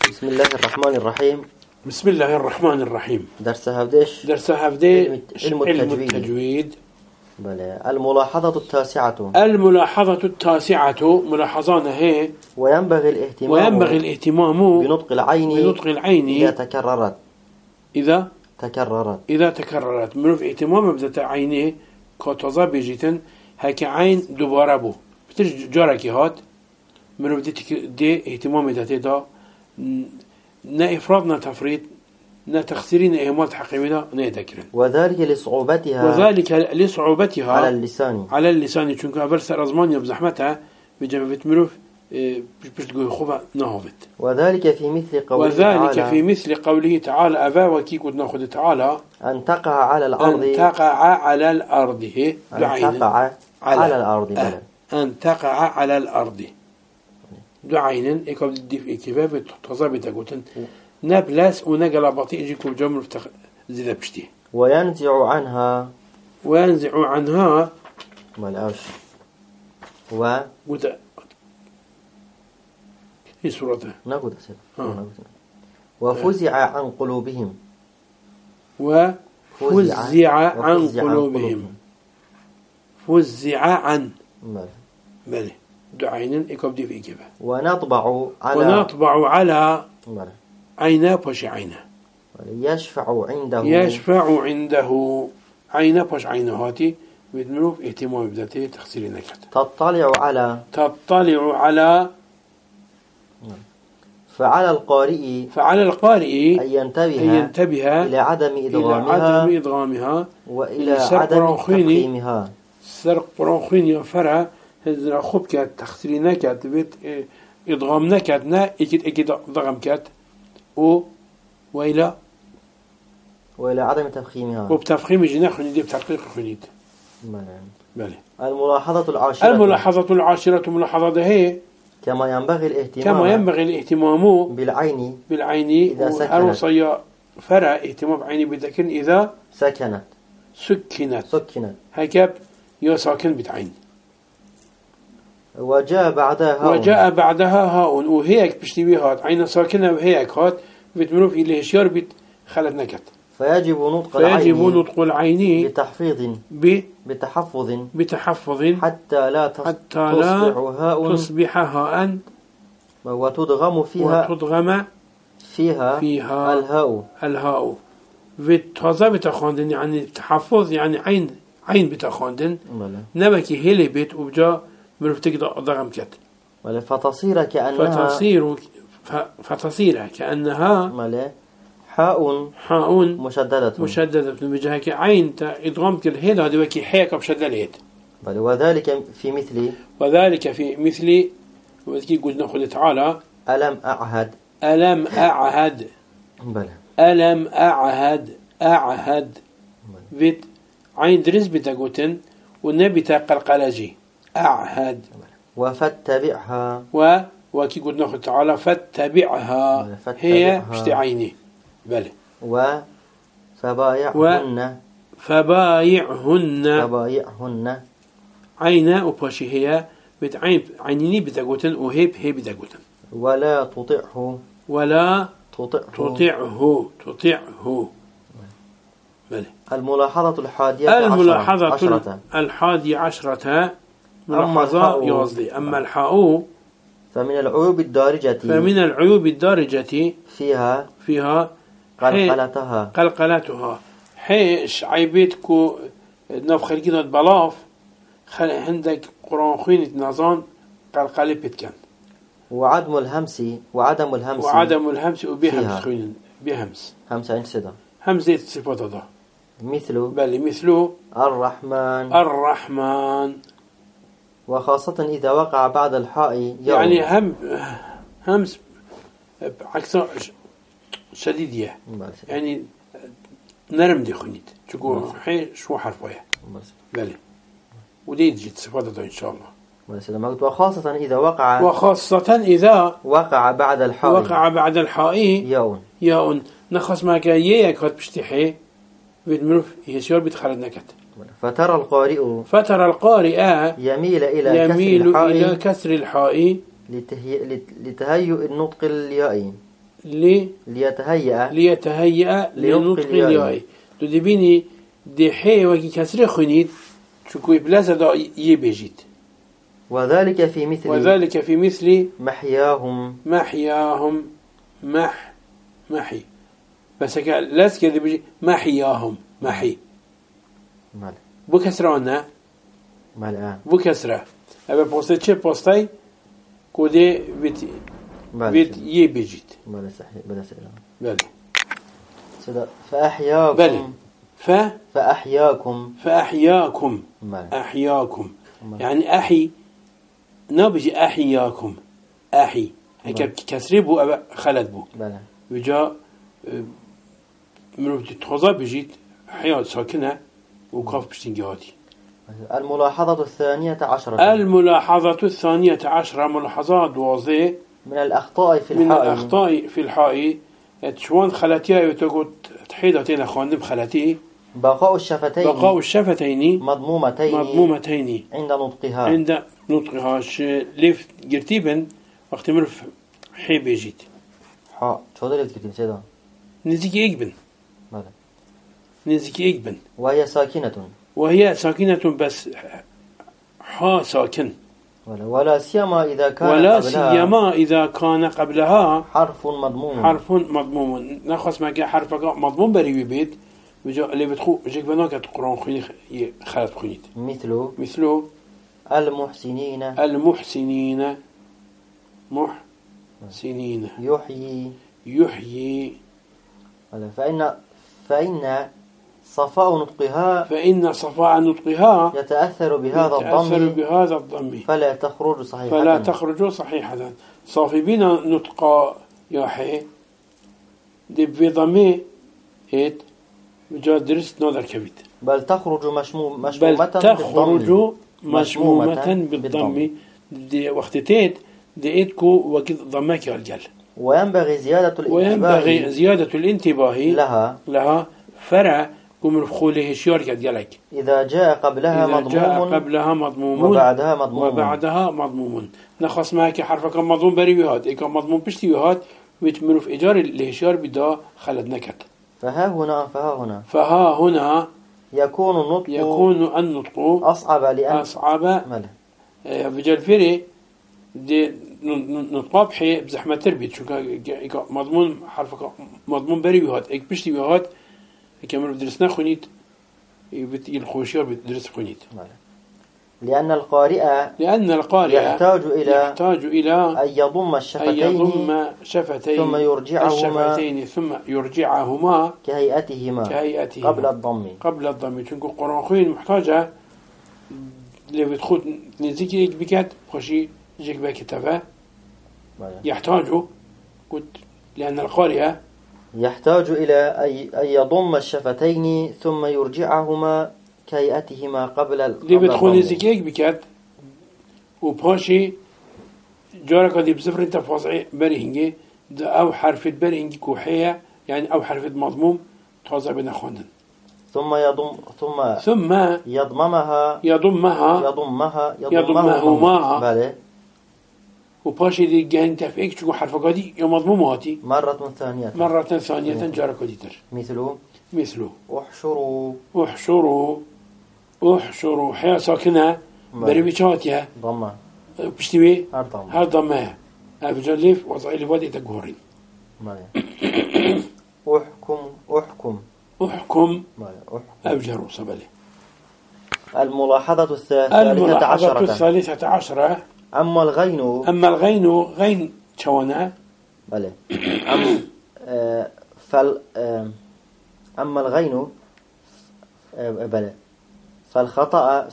بسم الله الرحمن الرحيم. بسم الله الرحمن الرحيم. درس هفديش علم التجويد. بلى. الملاحظة التاسعة. الملاحظة التاسعة ملاحظان هي وينبغي الاهتمام بنطق العين إذا تكررت منوف اهتمام بذات عينه كتظا بيجيتن هكا عين دوباره بو بترج جاركي هات منوف دي اهتمام ذاته دا نا إفراد نا تفريط نا تخسيرين إهمال حقيقي دا نا يذكرن وذلك لصعوبتها على اللسان چونك أول سرزمان بزحمتها بجمع مروف بتقول خوبا نهضت. وذلك في مثل قوله تعالى أبا وكي كنت ناخذ تعالى أن تقع على الأرض أن تقع على الأرض دعين إكاب الدفء كباب تظابط قلتن نبلس ونقل بطيء يجيكم جمر زي بشتي وينزع عنها ملاش هي سورته نقول وفزع عن قلوبهم فزع عن بله دعين إكاب دي في إجابة ونطبع على عينا باش عينا يشفع عنده عينا باش عينا هاتي بدمروف اهتمام بذاته تخسير نكت تطلع على فعلى القارئ أن ينتبه إلى عدم إدغامها وإلى عدم تفخيمها سرق برانخين يفرها هذا خوب كات تخسير نكت بيت إدغام نكت نا إكيد ضغم كات وإلى عدم تفخيمها وبتفخيم جناح ندي بتحقيق خليد. بله. الملاحظة العاشرة ملاحظة هي كما ينبغي الاهتمام بالعين إذا سكنت فرع اهتمام بعيني بذكر إذا سكنت هكذا يساكن بتعين. وجاء بعدها هاء وهيك بشتبيه هات عين ساكنة وهيك هات بتمروا في الهشيار خلت نكت فيجب نطق العين بتحفظ حتى لا تصبح هاء وتدغم فيها الهاء بتهذا بتخاندن يعني تحفظ يعني عين بتخاندن نبكي هلي بيت وبجا مروف تقدر ضغم كت فتصير كأنها حاء مشددة بجهك عين إدغام كالهيد هذا وكي حيك بشدلت. وذلك في مثل وذكي قلنا خذ تعالى ألم أعهد بيت عين درس بتقوتن والنبي تقلقلجي أعهد وفتبعها وكي قلنا خذ تعالى فاتبعها هي بشتي عيني بله فبايعهن عينا وباشي هي بتعين عينيني بتقوتن وهيب هي بتقوتن ولا تطعه بله. الملاحظة الحادية عشرة ملاحظة يوزلي أما الحاء فمن العيوب الدارجة فيها قلقلتها حيش عيبتكو نفخر كده بلاف عندك قرآن خينة نظام قلقلة بتكن وعدم الهمس وبهمس خينة بهمس همزة صفات هذا مثل الرحمن وخاصة إذا وقع بعد الحاء يعني همس عكس شديدة يعني نرم دي خنيت تقول حي شو حرف وياه بله ودي تجي صفاتها إن شاء الله. وخاصة إذا وقع بعد الحاء ياء نخص ما كان ياك هات بشتحي بتمرف يسير بتخرج نكت. فترى القارئ يميل إلى كسر الحاء لتهيئ النطق اليائي ليتهيأ لنطق الياء تدبيني دي حي وكي كسر خنيد شكوي بلازا دا يبجيت وذلك في مثل محياهم محي بس لاس كده بيجي محياهم محي مال بو كسره عنا مال بو كسره أبى بوستي شيء بوستي كودي بيت يبجيت بلا صحيح بلا سلام بله فأحياكم بله فأحياكم أحياكم يعني أحي نبجي أحياكم أحي هيك كسره بو أبى خلد بو بله وجاء منو بتتخذ بجيت حياة ساكنة وكاف بشتنجاتي. الملاحظة الثانية عشرة ملاحظات واضحة من الأخطاء في الحائي تشوان خلاتيا يتقول تحيدتين خواندم خلاتي بقاء الشفتين مضمومتين عند نطقها ليف جرتيبا وقت مرف حي بيجيت شو ده كتير سيدا نزيكي إجبن ماذا نزيكي إجبن وهي ساكنة بس حا ساكن ولا سيما إذا كان قبلها حرف مضموم نخص ما حرف مضموم بريوي بيت اللي بتخو جيك بناك القرآن خوني خالد خونيت مثل المحسنين يحيي فإن صفاء نطقها يتأثر بهذا الضم فلا تخرج صحيحة صافي بنا نطق يحيي دي بضمي هيت بجا درست نظر كبيت بل تخرج مشمومة بالضم دي وقتتيت ديتكو وقت ضمك الجل وينبغي زيادة الانتباه لها فرع كم رفخوله شيارك ديالك إذا جاء قبلها مضموم وبعدها مضموم نخص معك حرفك مضموم بريوهات إيكا مضموم بشتيوهات ويتمرف إجار الهشيار بدا خلد نكت فها هنا يكون النطق أصعب بجال فيري دي نطابحي بزحمة تربيت شو كا مضمون حرفك مضمون بريوهات إيك بشتيوهات كمان درسنا خنيت الخوشيار بدرس خنيت لأن القارئ يحتاج إلى أن يضم الشفتين ثم يرجعهما كهيئتهما قبل الضم تنكو قرآن خوين محتاجة اللي بتخوت نزيكي إيك بكات خوشي جيك باكتفا يحتاجه قلت لأن القارئ يحتاج إلى أن يضم الشفتين ثم يرجعهما كهيئتهما قبل اللي بتخون زكيك بكات وباشي جارك دي بصفر انت فاصعي بريهنجي أو حرف بريهنجي كوحية يعني أو حرف مضموم تخاصة بين خوندن ثم يضمهما بله وباشي دي جان تفعيك شو حرف قادي يوم مضموماتي مرة ثانية جارك ديتر مثل احشروا حياة ساكنة بريبيشاتها ضمة بشتوي هذا ضمة أبجلف وضعي لوادي تقهرين أحكم أبجروا صبلي الملاحظة الثالثة عشرة أما الغين غين شوانا بله أما الغين بله فالخطأ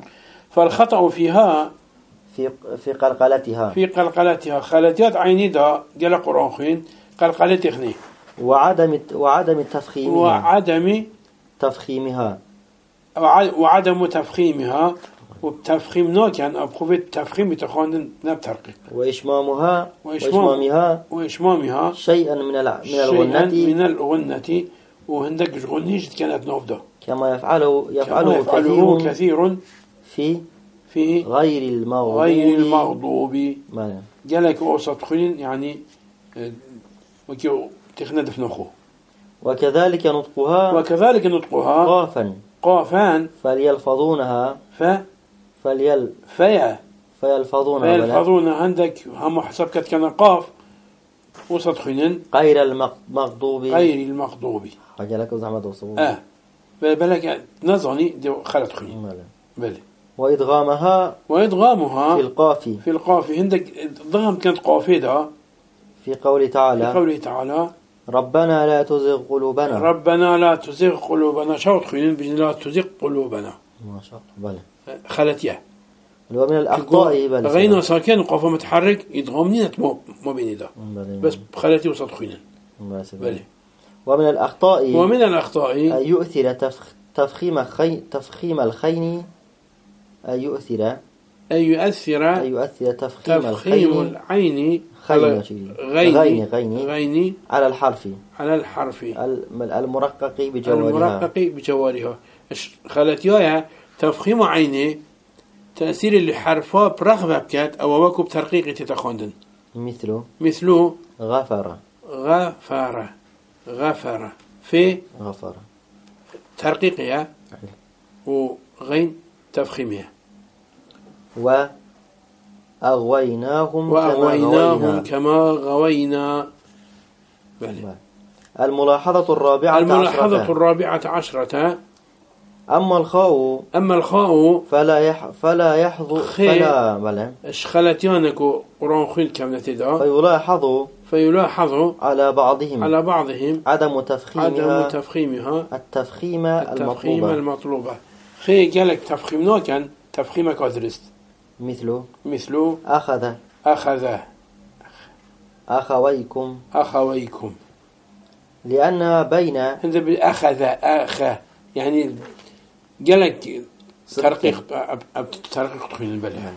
فيها في قلقلتها خلاتيات عيني دا جل قرآن قلقلتخني وعدم تفخيمها وبتفخيم كان أبخوفة تفخيم تخوندن نبترقق وإشمامها شيئا من الغنة وهندك غنيش كانت نوفده كما يفعله كثير في غير المغضوب جالك أوسط خلين يعني وكيو تخنا دفنخو. وكذلك نطقها وكذلك نطقها قافا قافان فليلفظونها فيلفظونها عندك هم حسب كان قاف وسط خنين غير المغضوب حاجة لك زعما توصفوا بالك نظني دي خلت خنين بله. وإدغامها في القاف عندك ضغم كانت قافيدة في قوله تعالى ربنا لا تزغ قلوبنا شوط خنين بجن لا تزغ قلوبنا ما شاء الله بله خلت ومن الأخطاء غينا ساكن قافة متحرك يدغمني ما بين ده بس خلتي وسط خنين بله. ومن الأخطاء أن يؤثر تفخيم الخين تفخيم العين غين على الحرف المرقق بجوارها خلتيها تفخيم عيني تأثير اللي حرفها برغبة بكات أو وكب ترقيق تتخوندن مثل غفر في ترقيقها وغين تفخيمها. وأغويناهم كما غوينا. الملاحظة الرابعة عشرة أما الخاء فلا يحظو اشخلتيانك قرآن خيل كم نتدا فيلاحظ على بعضهم عدم تفخيمها التفخيم المطلوبة. خي قالك تفخيمنا كان تفخيمك أدرست مثل أخذ أخويكم لأنها بين أخذ يعني قالك ترقيق تخين البلح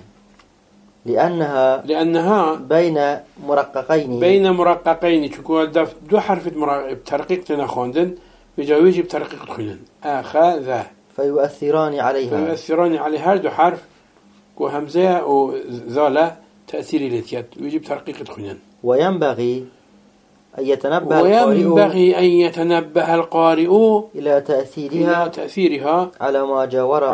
لأنها بين مرققين تكون دو حرف ترقيق تنخوندن بجاويج بترقيق تخين أخذ فيؤثران عليها دو حرف وهمزة وذالة تأثير الاتيات ويجب ترقيق تخين. وينبغي أن يتنبه القارئ إلى تأثيرها على ما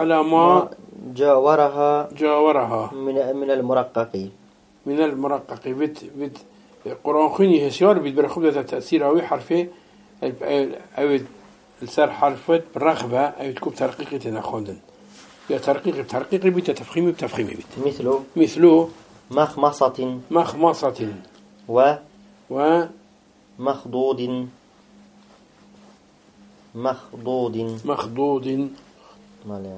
جاورها من المرقق بت قرآن خيني هسيار بيتبرخب ذات تأثيرها ويحرفه أو السر حرفت بالرغبة أو تكون ترقيق تنخوندن يا ترقيق بيت تفخيم بيت مثل مخمصة و مخضوض مالها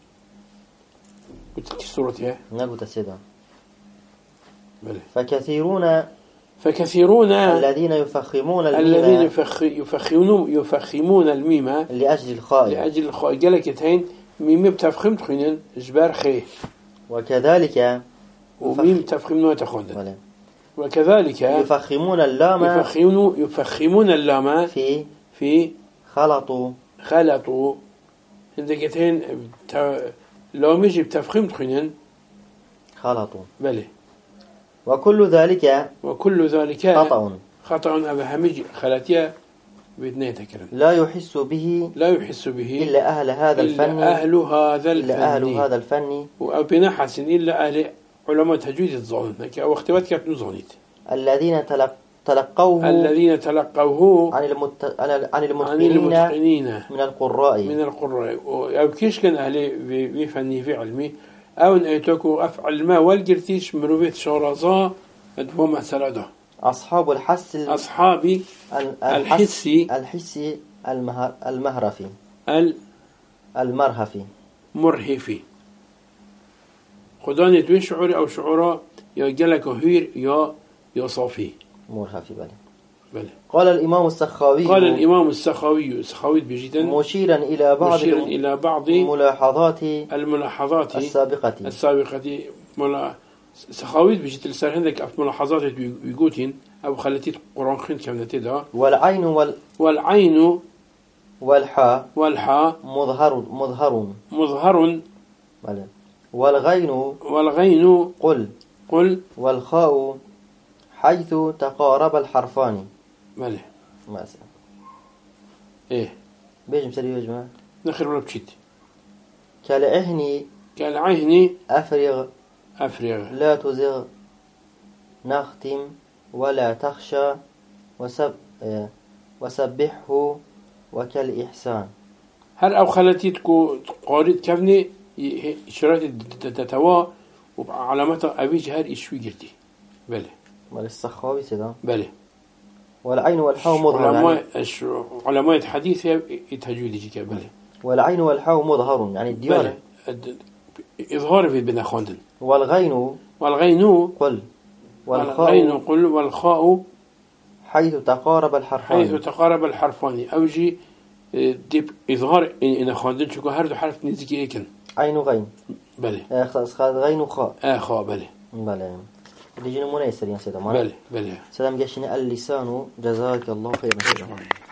قلت صورتها نقول تسيدا بله. فكثيرون الذين يفخمون الميم لأجل الخاء جلكتين ميم بتفخيم تخينن جبار خي وكذلك وميم تفخيم نوع تخوندن وكذلك يفخمون اللام في خلطوا عندكتين لو يجي بتفخيم تخينن خلطوا بله. وكل ذلك خطأ أبا هميج خلاتيا بيتنا تكرم لا يحس به إلا أهل هذا الفن أو بنحس إلا أهل علماء تجويد الظالم أو اختبات كانت نظنيت الذين تلقوه عن المتقنين من القراء أو كيش كان أهل بفني في علمي أو أن أيتوكو أفعل ما والجرتيش مروفيت شورازا أدفو مسألة ده أصحاب الحسي المرهفي خداني دوين شعوري أو شعورا يا جلك هير يا صافي مرهفي بله. قال الإمام السخاوي سخاوي بجدا مشيرا إلى بعض الملاحظات السابقة سخاوي بجد السر عندك أف ملاحظات يقولين أو خلتي قرآن خين كم نتدا والعين والحاء مظهر بله. والغين قل والخاء حيث تقارب الحرفان بله مثلا إيه بيجم سري يا جماعة نخر ولا بشيت كالعهني كالعهن أفرغ أفرغ لا تزغ نختم ولا تخشى وسبحه وكالإحسان. هر أو خلتيتكو قارئ كفني شرط تتوا وعلامته أبيج هر إشوي جرتي بله مال السخاوي سدا بله والعين والحاء مظهر علماء الحديث يتهجوا لي بله والعين والحاء مظهر يعني الديار إظهار في بنا خواندن والغين قل والخاء حيث تقارب الحرفان أوجي ديب إظهار إن خواندن شكو هردو حرف نزيكي إيكن عين غين بله غين خاء خاء بله اللي جينا منيسر يا سيدة بله سلام جاشني اللسان جزاك الله خيرا.